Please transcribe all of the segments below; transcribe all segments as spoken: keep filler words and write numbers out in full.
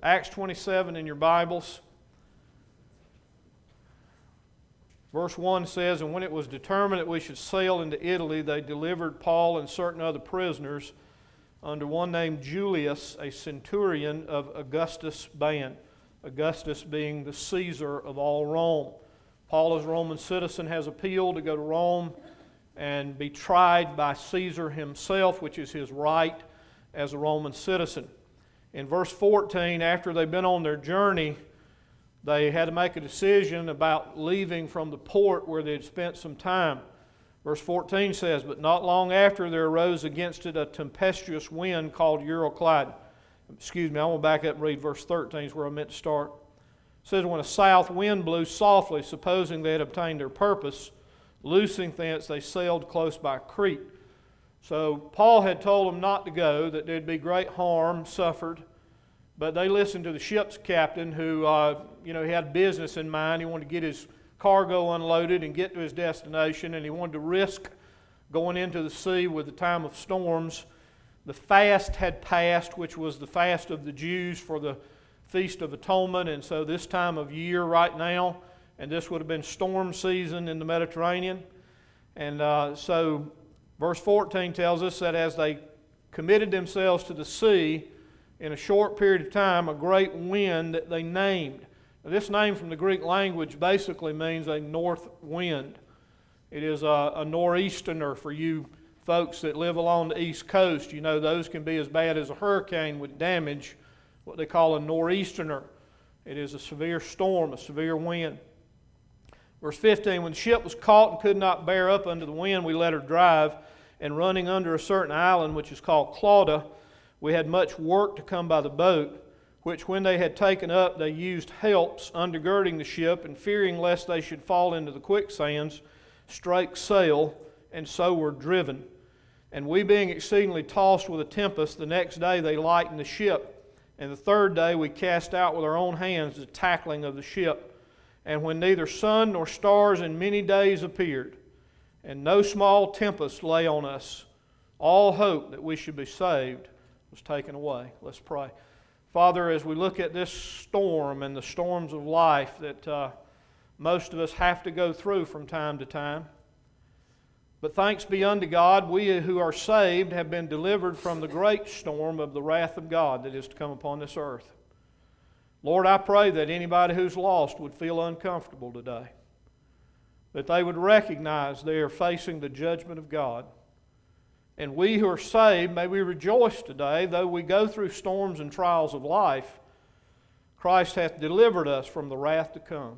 Acts twenty-seven in your Bibles. Verse one says, "And when it was determined that we should sail into Italy, they delivered Paul and certain other prisoners under one named Julius, a centurion of Augustus' band." Augustus being the Caesar of all Rome. Paul, as a Roman citizen, has appealed to go to Rome and be tried by Caesar himself, which is his right as a Roman citizen. In verse fourteen, after they've been on their journey, they had to make a decision about leaving from the port where they had spent some time. Verse fourteen says, "But not long after there arose against it a tempestuous wind called Euroclydon." Excuse me, I want to back up and read verse thirteen, is where I meant to start. It says, "When a south wind blew softly, supposing they had obtained their purpose, loosing thence they sailed close by Crete." So Paul had told them not to go, that there'd be great harm suffered. But they listened to the ship's captain who, uh, you know, he had business in mind. He wanted to get his cargo unloaded and get to his destination, and he wanted to risk going into the sea with the time of storms. The fast had passed, which was the fast of the Jews for the Feast of Atonement, and so this time of year right now, and this would have been storm season in the Mediterranean. And uh, so verse fourteen tells us that as they committed themselves to the sea, in a short period of time, a great wind that they named. Now, this name from the Greek language basically means a north wind. It is a, a nor'easterner for you folks that live along the East Coast. You know those can be as bad as a hurricane with damage, what they call a nor'easterner. It is a severe storm, a severe wind. Verse fifteen, "When the ship was caught and could not bear up under the wind, we let her drive, and running under a certain island which is called Clauda, we had much work to come by the boat, which when they had taken up, they used helps undergirding the ship, and fearing lest they should fall into the quicksands, strake sail, and so were driven. And we being exceedingly tossed with a tempest, the next day they lightened the ship. And the third day we cast out with our own hands the tackling of the ship. And when neither sun nor stars in many days appeared, and no small tempest lay on us, all hope that we should be saved was taken away." Let's pray. Father, as we look at this storm and the storms of life that uh, most of us have to go through from time to time, but thanks be unto God, we who are saved have been delivered from the great storm of the wrath of God that is to come upon this earth. Lord, I pray that anybody who's lost would feel uncomfortable today, that they would recognize they are facing the judgment of God. And we who are saved, may we rejoice today, though we go through storms and trials of life, Christ hath delivered us from the wrath to come.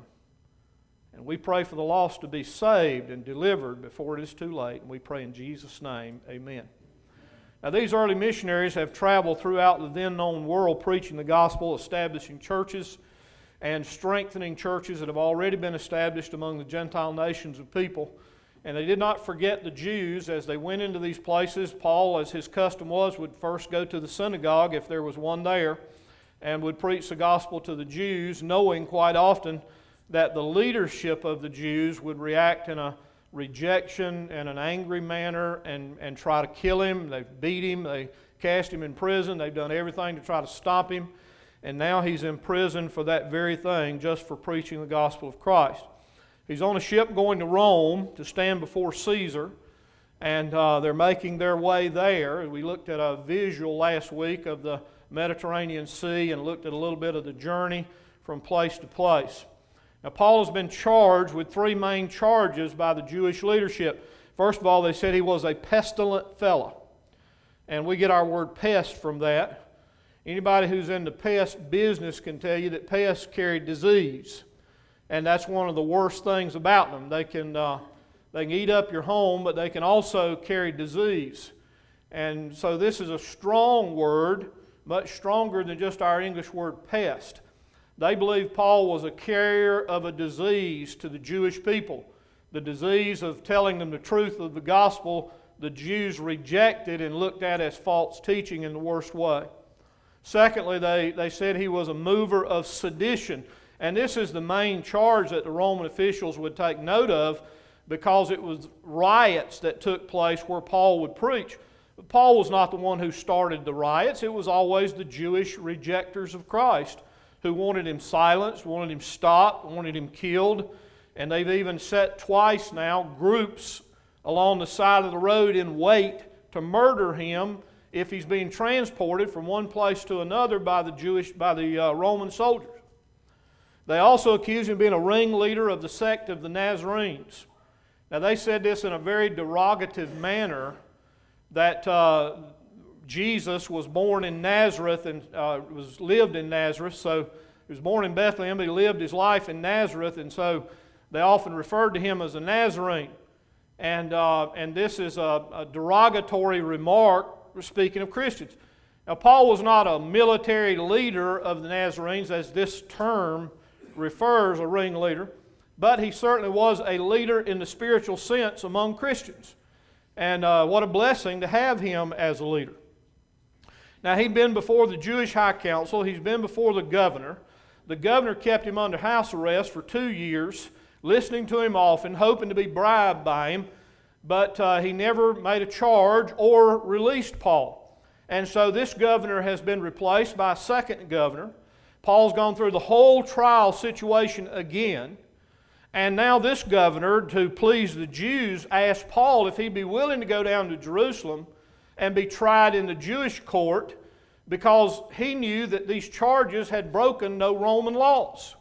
And we pray for the lost to be saved and delivered before it is too late. And we pray in Jesus' name, amen. Now, these early missionaries have traveled throughout the then-known world preaching the gospel, establishing churches, and strengthening churches that have already been established among the Gentile nations of people. And they did not forget the Jews as they went into these places. Paul, as his custom was, would first go to the synagogue, if there was one there, and would preach the gospel to the Jews, knowing quite often that the leadership of the Jews would react in a rejection and an angry manner and, and try to kill him. They beat him. They cast him in prison. They've done everything to try to stop him. And now he's in prison for that very thing, just for preaching the gospel of Christ. He's on a ship going to Rome to stand before Caesar, and uh, they're making their way there. We looked at a visual last week of the Mediterranean Sea and looked at a little bit of the journey from place to place. Now, Paul has been charged with three main charges by the Jewish leadership. First of all, they said he was a pestilent fellow, and we get our word pest from that. Anybody who's in the pest business can tell you that pests carry disease. And that's one of the worst things about them. They can, uh, they can eat up your home, but they can also carry disease. And so this is a strong word, much stronger than just our English word pest. They believe Paul was a carrier of a disease to the Jewish people. The disease of telling them the truth of the gospel, the Jews rejected and looked at as false teaching in the worst way. Secondly, they, they said he was a mover of sedition. And this is the main charge that the Roman officials would take note of, because it was riots that took place where Paul would preach. But Paul was not the one who started the riots. It was always the Jewish rejectors of Christ who wanted him silenced, wanted him stopped, wanted him killed. And they've even set twice now groups along the side of the road in wait to murder him if he's being transported from one place to another by the Jewish, by the uh, Roman soldiers. They also accused him of being a ringleader of the sect of the Nazarenes. Now they said this in a very derogative manner, that uh, Jesus was born in Nazareth and uh, was lived in Nazareth. So he was born in Bethlehem, but he lived his life in Nazareth, and so they often referred to him as a Nazarene. And, uh, and this is a, a derogatory remark speaking of Christians. Now, Paul was not a military leader of the Nazarenes, as this term refers, a ringleader, but he certainly was a leader in the spiritual sense among Christians. And uh, what a blessing to have him as a leader. Now, he'd been before the Jewish High Council. He's been before the governor. The governor kept him under house arrest for two years, listening to him often, hoping to be bribed by him, but uh, he never made a charge or released Paul. And so this governor has been replaced by a second governor. Paul's gone through the whole trial situation again. And now this governor, to please the Jews, asked Paul if he'd be willing to go down to Jerusalem and be tried in the Jewish court, because he knew that these charges had broken no Roman laws.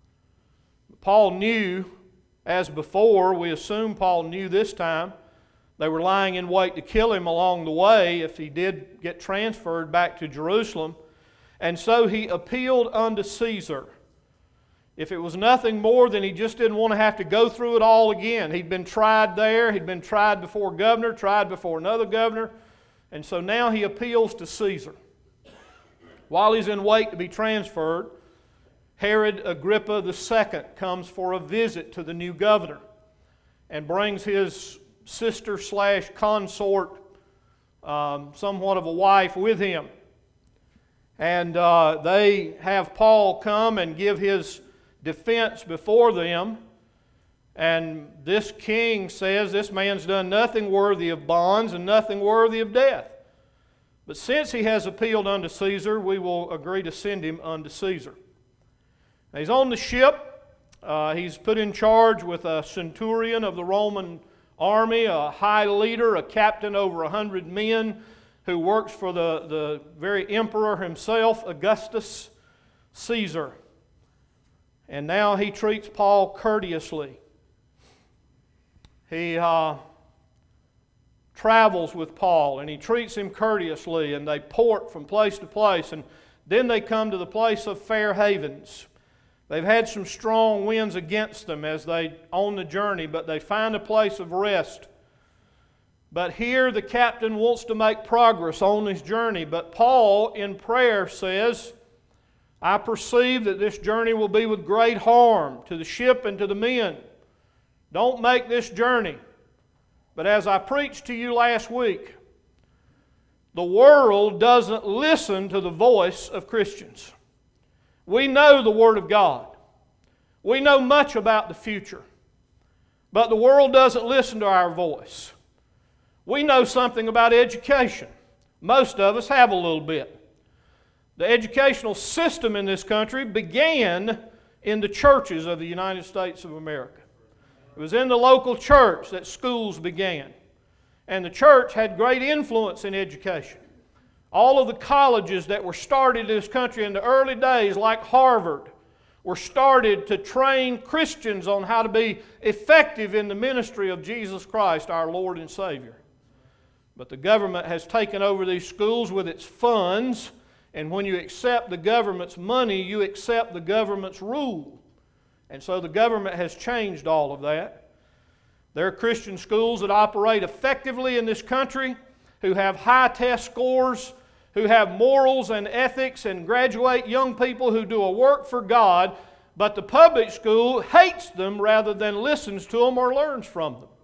Paul knew, as before, we assume Paul knew this time, they were lying in wait to kill him along the way if he did get transferred back to Jerusalem. And so he appealed unto Caesar. If it was nothing more than he just didn't want to have to go through it all again. He'd been tried there, he'd been tried before a governor, tried before another governor, and so now he appeals to Caesar. While he's in wait to be transferred, Herod Agrippa the Second comes for a visit to the new governor and brings his sister slash consort, um, somewhat of a wife, with him. And uh, they have Paul come and give his defense before them. And this king says, this man's done nothing worthy of bonds and nothing worthy of death. But since he has appealed unto Caesar, we will agree to send him unto Caesar. Now, he's on the ship. Uh, he's put in charge with a centurion of the Roman army, a high leader, a captain over a hundred men, who works for the, the very emperor himself, Augustus Caesar. And now he treats Paul courteously. He uh, travels with Paul, and he treats him courteously, and they port from place to place, and then they come to the place of Fair Havens. They've had some strong winds against them as they on the journey, but they find a place of rest. But here the captain wants to make progress on his journey, but Paul in prayer says, I perceive that this journey will be with great harm to the ship and to the men. Don't make this journey. But as I preached to you last week, the world doesn't listen to the voice of Christians. We know the Word of God. We know much about the future. But the world doesn't listen to our voice. We know something about education. Most of us have a little bit. The educational system in this country began in the churches of the United States of America. It was in the local church that schools began. And the church had great influence in education. All of the colleges that were started in this country in the early days, like Harvard, were started to train Christians on how to be effective in the ministry of Jesus Christ, our Lord and Savior. But the government has taken over these schools with its funds, and when you accept the government's money, you accept the government's rule. And so the government has changed all of that. There are Christian schools that operate effectively in this country, who have high test scores, who have morals and ethics, and graduate young people who do a work for God, but the public school hates them rather than listens to them or learns from them.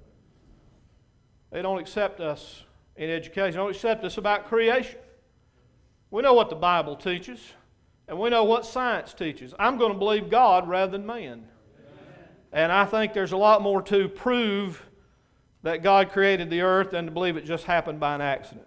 They don't accept us in education. They don't accept us about creation. We know what the Bible teaches, and we know what science teaches. I'm going to believe God rather than man. And I think there's a lot more to prove that God created the earth than to believe it just happened by an accident.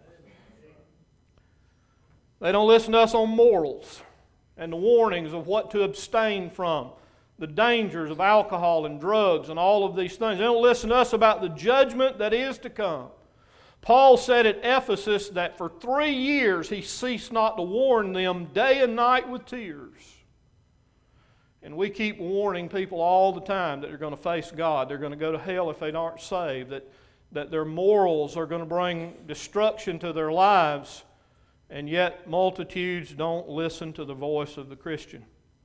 They don't listen to us on morals and the warnings of what to abstain from, the dangers of alcohol and drugs and all of these things. They don't listen to us about the judgment that is to come. Paul said at Ephesus that for three years he ceased not to warn them day and night with tears. And we keep warning people all the time that they're going to face God. They're going to go to hell if they aren't saved. That, that their morals are going to bring destruction to their lives. And yet multitudes don't listen to the voice of the Christian.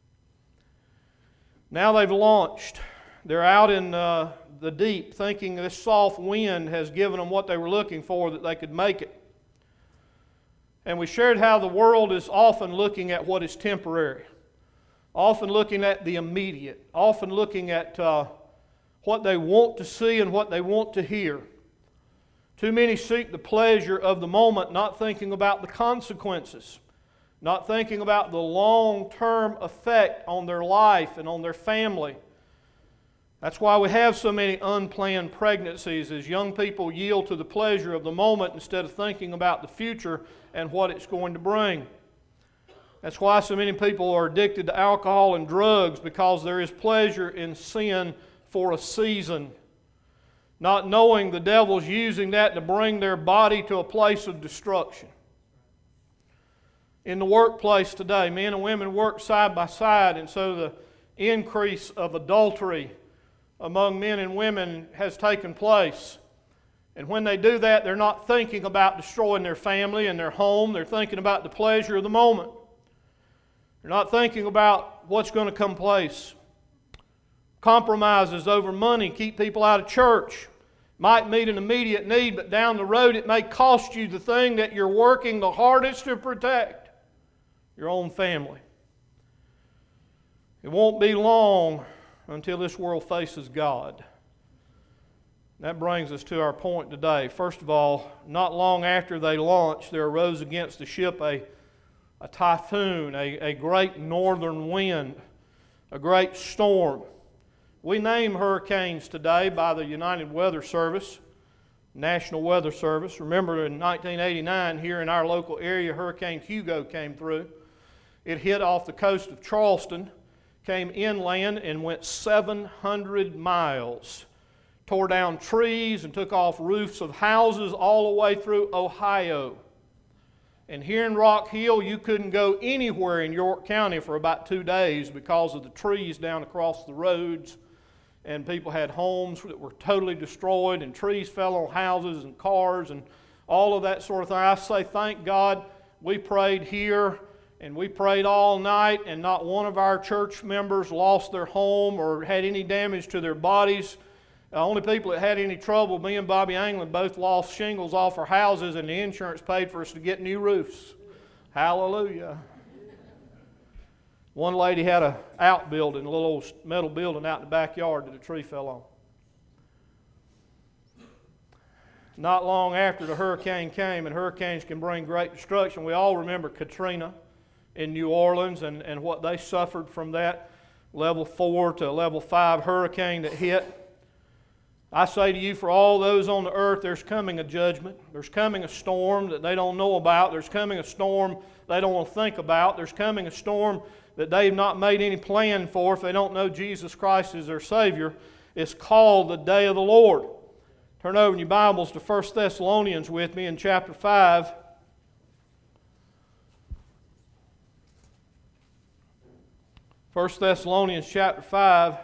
Now they've launched. They're out in uh, the deep thinking this soft wind has given them what they were looking for, that they could make it. And we shared how the world is often looking at what is temporary. Often looking at the immediate, often looking at uh, what they want to see and what they want to hear. Too many seek the pleasure of the moment, not thinking about the consequences, not thinking about the long-term effect on their life and on their family. That's why we have so many unplanned pregnancies, as young people yield to the pleasure of the moment instead of thinking about the future and what it's going to bring. That's why so many people are addicted to alcohol and drugs, because there is pleasure in sin for a season. Not knowing the devil's using that to bring their body to a place of destruction. In the workplace today, men and women work side by side, and so the increase of adultery among men and women has taken place. And when they do that, they're not thinking about destroying their family and their home. They're thinking about the pleasure of the moment. They're not thinking about what's going to come place. Compromises over money keep people out of church. Might meet an immediate need, but down the road it may cost you the thing that you're working the hardest to protect, your own family. It won't be long until this world faces God. That brings us to our point today. First of all, not long after they launched, there arose against the ship a A typhoon, a, a great northern wind, a great storm. We name hurricanes today by the United Weather Service, National Weather Service. Remember in nineteen eighty-nine here in our local area, Hurricane Hugo came through. It hit off the coast of Charleston, came inland and went seven hundred miles. Tore down trees and took off roofs of houses all the way through Ohio. And here in Rock Hill, you couldn't go anywhere in York County for about two days because of the trees down across the roads. And people had homes that were totally destroyed, and trees fell on houses and cars and all of that sort of thing. I say thank God we prayed here, and we prayed all night, and not one of our church members lost their home or had any damage to their bodies. The only people that had any trouble, me and Bobby Anglin both lost shingles off our houses, and the insurance paid for us to get new roofs. Hallelujah. One lady had an outbuilding, a little old metal building out in the backyard that a tree fell on. Not long after the hurricane came, and hurricanes can bring great destruction, we all remember Katrina in New Orleans and, and what they suffered from that level four to level five hurricane that hit. I say to you, for all those on the earth, there's coming a judgment. There's coming a storm that they don't know about. There's coming a storm they don't want to think about. There's coming a storm that they've not made any plan for if they don't know Jesus Christ as their Savior. It's called the day of the Lord. Turn over in your Bibles to First Thessalonians with me in chapter five. First Thessalonians chapter five.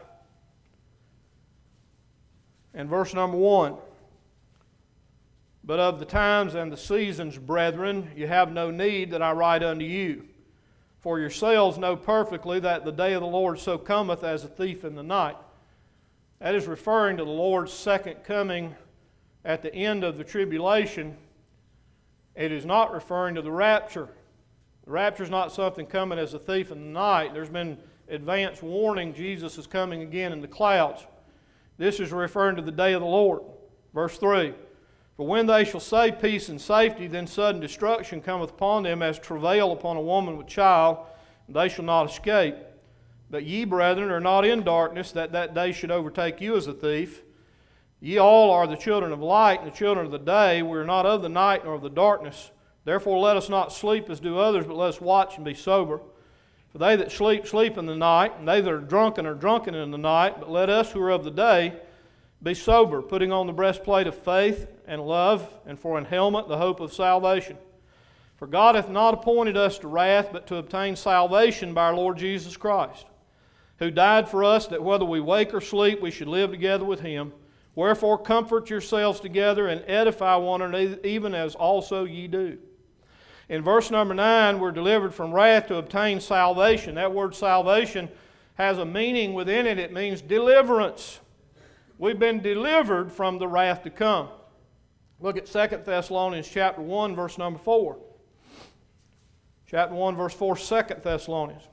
And verse number one. But of the times and the seasons, brethren, you have no need that I write unto you. For yourselves know perfectly that the day of the Lord so cometh as a thief in the night. That is referring to the Lord's second coming at the end of the tribulation. It is not referring to the rapture. The rapture is not something coming as a thief in the night. There's been advance warning Jesus is coming again in the clouds. This is referring to the day of the Lord. Verse three. For when they shall say peace and safety, then sudden destruction cometh upon them as travail upon a woman with child, and they shall not escape. But ye, brethren, are not in darkness, that that day should overtake you as a thief. Ye all are the children of light and the children of the day. We are not of the night nor of the darkness. Therefore let us not sleep as do others, but let us watch and be sober. For they that sleep, sleep in the night, and they that are drunken are drunken in the night. But let us who are of the day be sober, putting on the breastplate of faith and love, and for an helmet the hope of salvation. For God hath not appointed us to wrath, but to obtain salvation by our Lord Jesus Christ, who died for us, that whether we wake or sleep, we should live together with Him. Wherefore comfort yourselves together and edify one another, even as also ye do. In verse number nine, we're delivered from wrath to obtain salvation. That word salvation has a meaning within it. It means deliverance. We've been delivered from the wrath to come. Look at Second Thessalonians chapter one, verse number four. Chapter one, verse four, Second Thessalonians.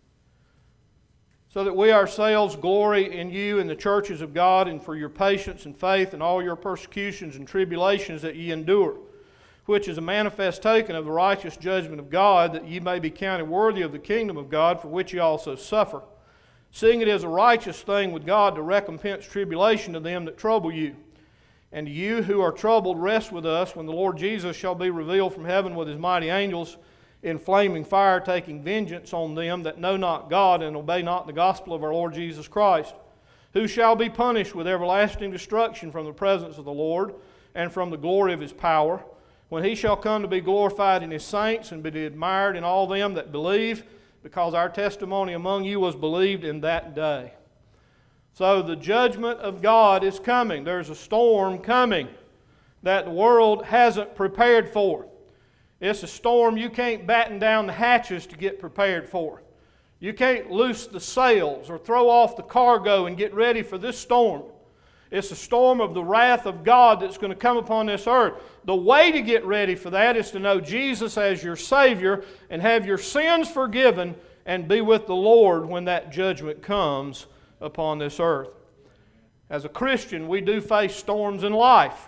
So that we ourselves glory in you in the churches of God, and for your patience and faith and all your persecutions and tribulations that ye endure, which is a manifest token of the righteous judgment of God, that ye may be counted worthy of the kingdom of God, for which ye also suffer. Seeing it is a righteous thing with God to recompense tribulation to them that trouble you. And you who are troubled, rest with us when the Lord Jesus shall be revealed from heaven with His mighty angels in flaming fire, taking vengeance on them that know not God and obey not the gospel of our Lord Jesus Christ, who shall be punished with everlasting destruction from the presence of the Lord and from the glory of His power, when He shall come to be glorified in His saints and be admired in all them that believe, because our testimony among you was believed in that day. So the judgment of God is coming. There's a storm coming that the world hasn't prepared for. It's a storm you can't batten down the hatches to get prepared for. You can't loose the sails or throw off the cargo and get ready for this storm. It's a storm of the wrath of God that's going to come upon this earth. The way to get ready for that is to know Jesus as your Savior and have your sins forgiven and be with the Lord when that judgment comes upon this earth. As a Christian, we do face storms in life.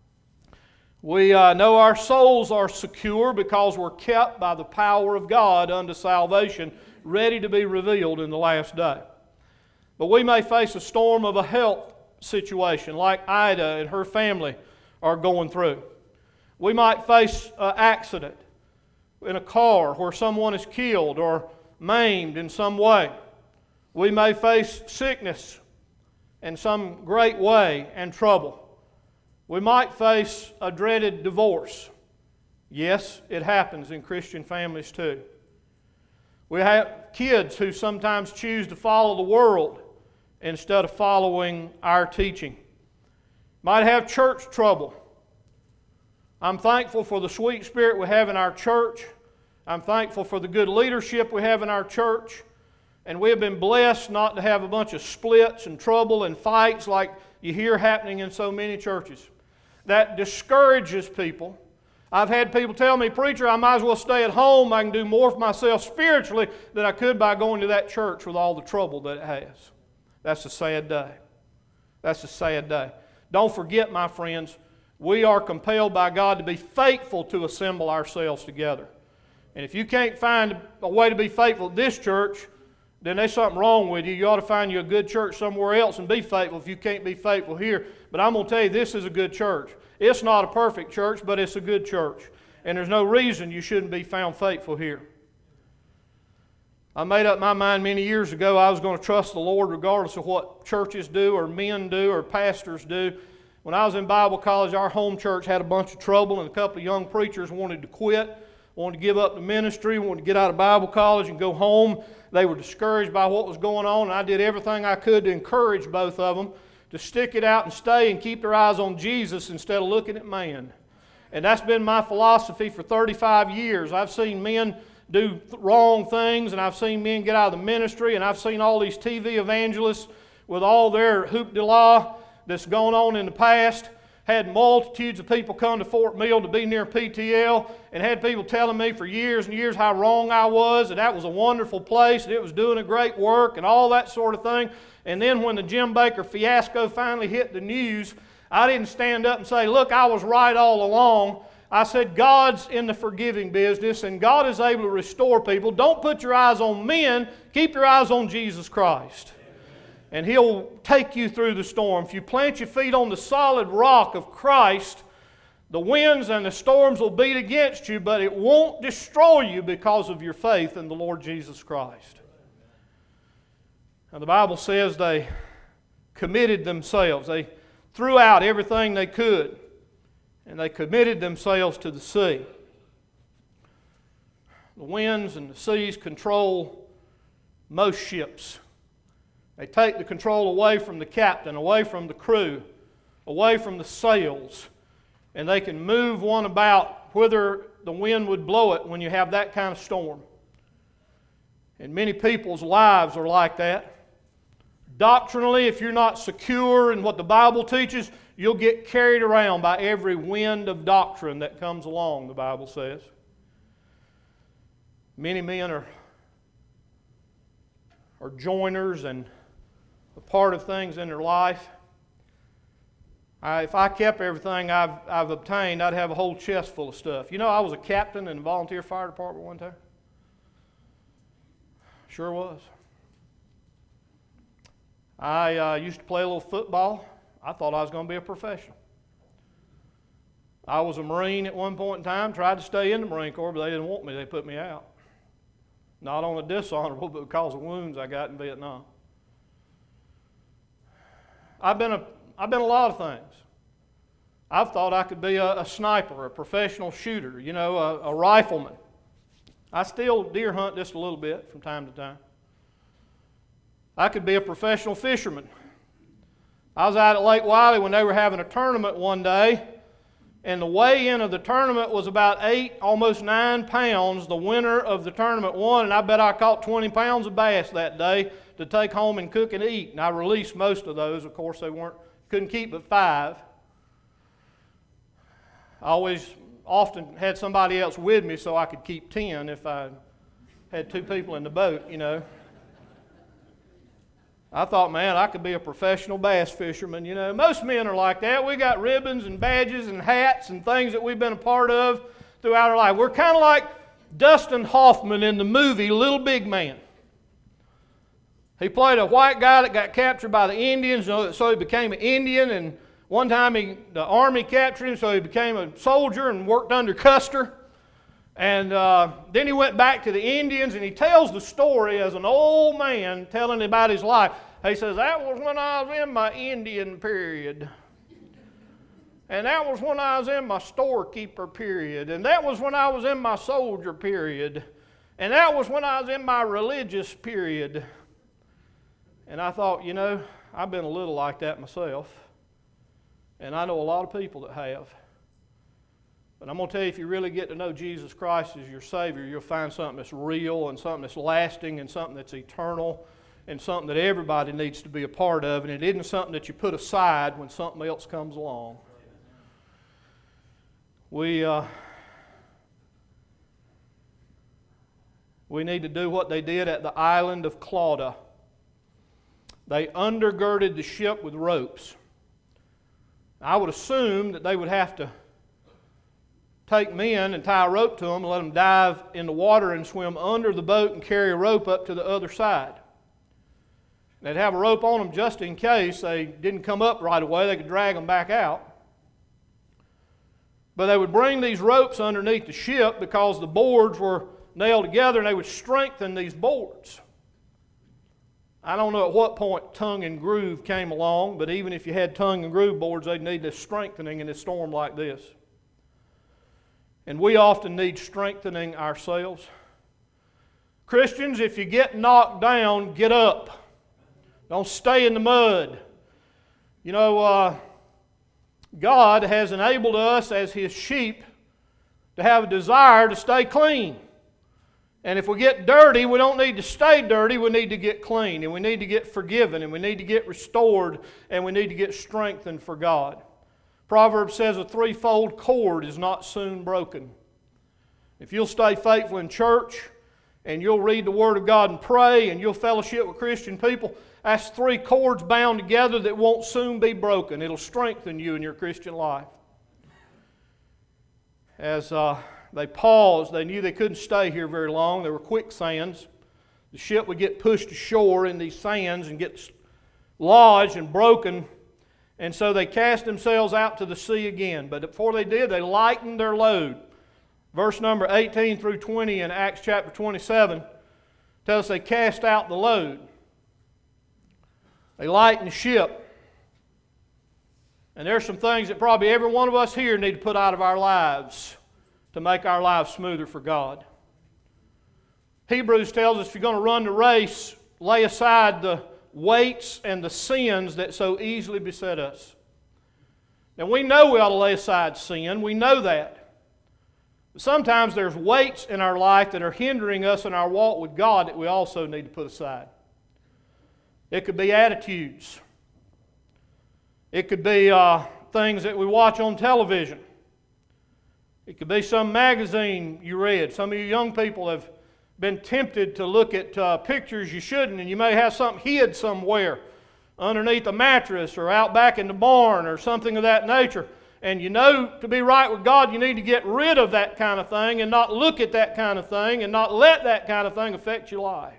We uh, know our souls are secure because we're kept by the power of God unto salvation, ready to be revealed in the last day. But we may face a storm of a health situation like Ida and her family are going through. We might face an accident in a car where someone is killed or maimed in some way. We may face sickness in some great way and trouble. We might face a dreaded divorce. Yes, it happens in Christian families too. We have kids who sometimes choose to follow the world instead of following our teaching. Might have church trouble. I'm thankful for the sweet spirit we have in our church. I'm thankful for the good leadership we have in our church. And we have been blessed not to have a bunch of splits and trouble and fights like you hear happening in so many churches. That discourages people. I've had people tell me, preacher, I might as well stay at home. I can do more for myself spiritually than I could by going to that church with all the trouble that it has. That's a sad day. That's a sad day. Don't forget, my friends, we are compelled by God to be faithful to assemble ourselves together. And if you can't find a way to be faithful at this church, then there's something wrong with you. You ought to find you a good church somewhere else and be faithful if you can't be faithful here. But I'm going to tell you, this is a good church. It's not a perfect church, but it's a good church. And there's no reason you shouldn't be found faithful here. I made up my mind many years ago I was going to trust the Lord regardless of what churches do or men do or pastors do. When I was in Bible college, our home church had a bunch of trouble, and a couple of young preachers wanted to quit, wanted to give up the ministry, wanted to get out of Bible college and go home. They were discouraged by what was going on, and I did everything I could to encourage both of them to stick it out and stay and keep their eyes on Jesus instead of looking at man. And that's been my philosophy for thirty-five years. I've seen men do wrong things, and I've seen men get out of the ministry, and I've seen all these T V evangelists with all their hoop-de-la that's gone on in the past, had multitudes of people come to Fort Mill to be near P T L, and had people telling me for years and years how wrong I was, and that was a wonderful place, and it was doing a great work, and all that sort of thing. And then when the Jim Baker fiasco finally hit the news, I didn't stand up and say, look, I was right all along. I said, God's in the forgiving business, and God is able to restore people. Don't put your eyes on men. Keep your eyes on Jesus Christ. and He'll take you through the storm. If you plant your feet on the solid rock of Christ, the winds and the storms will beat against you, but it won't destroy you because of your faith in the Lord Jesus Christ. Now, the Bible says they committed themselves. They threw out everything they could, and they committed themselves to the sea. The winds and the seas control most ships. They take the control away from the captain, away from the crew, away from the sails, and they can move one about whither the wind would blow it when you have that kind of storm. And many people's lives are like that. Doctrinally, if you're not secure in what the Bible teaches, you'll get carried around by every wind of doctrine that comes along, the Bible says. Many men are, are joiners and a part of things in their life. I, if I kept everything I've, I've obtained, I'd have a whole chest full of stuff. You know, I was a captain in the volunteer fire department one time. Sure was. I uh, used to play a little football. I thought I was going to be a professional. I was a Marine at one point in time, tried to stay in the Marine Corps, but they didn't want me. They put me out. Not on a dishonorable, but because of wounds I got in Vietnam. I've been a, I've been a lot of things. I've thought I could be a, a sniper, a professional shooter, you know, a, a rifleman. I still deer hunt just a little bit from time to time. I could be a professional fisherman. I was out at Lake Wiley when they were having a tournament one day, and the weigh-in of the tournament was about eight, almost nine pounds. The winner of the tournament won, and I bet I caught twenty pounds of bass that day to take home and cook and eat. And I released most of those. Of course, they weren't, couldn't keep but five. I always, often had somebody else with me so I could keep ten if I had two people in the boat, you know. I thought, man, I could be a professional bass fisherman. You know, most men are like that. We got ribbons and badges and hats and things that we've been a part of throughout our life. We're kind of like Dustin Hoffman in the movie Little Big Man. He played a white guy that got captured by the Indians, so he became an Indian. And one time he, the army captured him, so he became a soldier and worked under Custer. And uh, then he went back to the Indians, and he tells the story as an old man telling about his life. He says, that was when I was in my Indian period. And that was when I was in my storekeeper period. And that was when I was in my soldier period. And that was when I was in my religious period. And I thought, you know, I've been a little like that myself. And I know a lot of people that have. But I'm going to tell you, if you really get to know Jesus Christ as your Savior, you'll find something that's real and something that's lasting and something that's eternal and something that everybody needs to be a part of. And it isn't something that you put aside when something else comes along. We, uh, we need to do what they did at the island of Clauda. They undergirded the ship with ropes. I would assume that they would have to take men and tie a rope to them and let them dive in the water and swim under the boat and carry a rope up to the other side. They'd have a rope on them just in case they didn't come up right away. They could drag them back out. But they would bring these ropes underneath the ship because the boards were nailed together, and they would strengthen these boards. I don't know at what point tongue and groove came along, but even if you had tongue and groove boards, they'd need this strengthening in a storm like this. And we often need strengthening ourselves. Christians, if you get knocked down, get up. Don't stay in the mud. You know, uh, God has enabled us as His sheep to have a desire to stay clean. And if we get dirty, we don't need to stay dirty, we need to get clean. And we need to get forgiven, and we need to get restored, and we need to get strengthened for God. Proverbs says a threefold cord is not soon broken. If you'll stay faithful in church, and you'll read the Word of God and pray, and you'll fellowship with Christian people, that's three cords bound together that won't soon be broken. It'll strengthen you in your Christian life. As uh, they paused, they knew they couldn't stay here very long. There were quicksands. The ship would get pushed ashore in these sands and get lodged and broken, and so they cast themselves out to the sea again. But before they did, they lightened their load. Verse number eighteen through twenty in Acts chapter twenty-seven tells us they cast out the load. They lightened the ship. And there's some things that probably every one of us here need to put out of our lives to make our lives smoother for God. Hebrews tells us if you're going to run the race, lay aside the weights and the sins that so easily beset us. Now we know we ought to lay aside sin. We know that. But sometimes there's weights in our life that are hindering us in our walk with God that we also need to put aside. It could be attitudes. It could be uh, things that we watch on television. It could be some magazine you read. Some of you young people have been tempted to look at uh, pictures you shouldn't, and you may have something hid somewhere underneath a mattress or out back in the barn or something of that nature. And you know to be right with God, you need to get rid of that kind of thing and not look at that kind of thing and not let that kind of thing affect your life.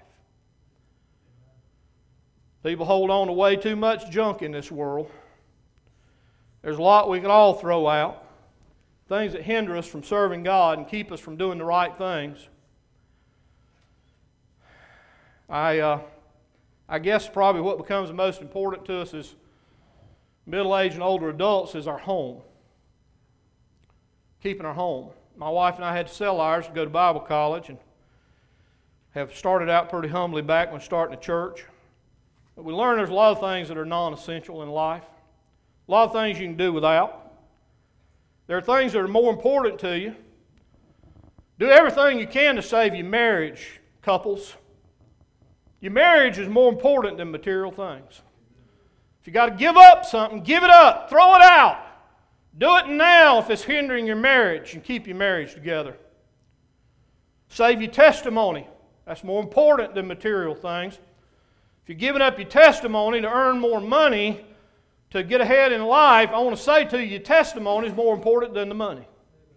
People hold on to way too much junk in this world. There's a lot we can all throw out. Things that hinder us from serving God and keep us from doing the right things. I, uh, I guess probably what becomes the most important to us as middle-aged and older adults is our home. Keeping our home. My wife and I had to sell ours to go to Bible college and have started out pretty humbly back when starting a church. But we learned there's a lot of things that are non-essential in life. A lot of things you can do without. There are things that are more important to you. Do everything you can to save your marriage, couples. Your marriage is more important than material things. If you got to give up something, give it up. Throw it out. Do it now if it's hindering your marriage, and keep your marriage together. Save your testimony. That's more important than material things. If you're giving up your testimony to earn more money, to get ahead in life, I want to say to you, your testimony is more important than the money.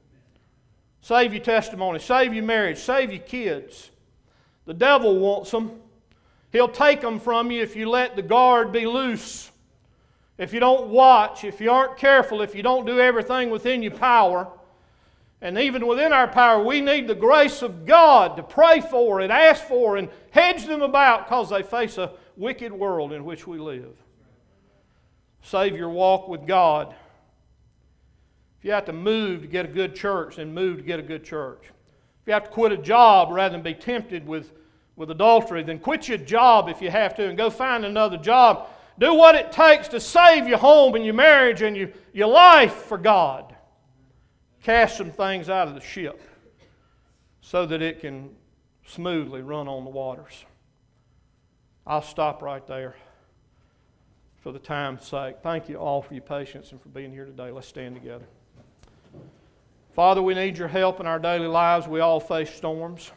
Save your testimony. Save your marriage. Save your kids. The devil wants them. He'll take them from you if you let the guard be loose. If you don't watch, if you aren't careful, if you don't do everything within your power. And even within our power, we need the grace of God to pray for and ask for and hedge them about because they face a wicked world in which we live. Save your walk with God. If you have to move to get a good church, then move to get a good church. If you have to quit a job rather than be tempted with, with adultery, then quit your job if you have to and go find another job. Do what it takes to save your home and your marriage and your, your life for God. Cast some things out of the ship so that it can smoothly run on the waters. I'll stop right there for the time's sake. Thank you all for your patience and for being here today. Let's stand together. Father, we need your help in our daily lives. We all face storms.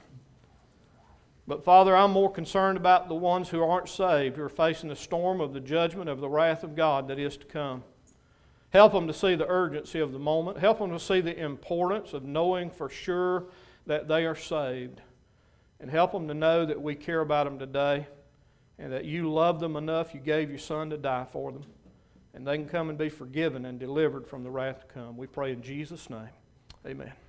But Father, I'm more concerned about the ones who aren't saved, who are facing the storm of the judgment of the wrath of God that is to come. Help them to see the urgency of the moment. Help them to see the importance of knowing for sure that they are saved. And help them to know that we care about them today and that you love them enough, you gave your Son to die for them. And they can come and be forgiven and delivered from the wrath to come. We pray in Jesus' name. Amen.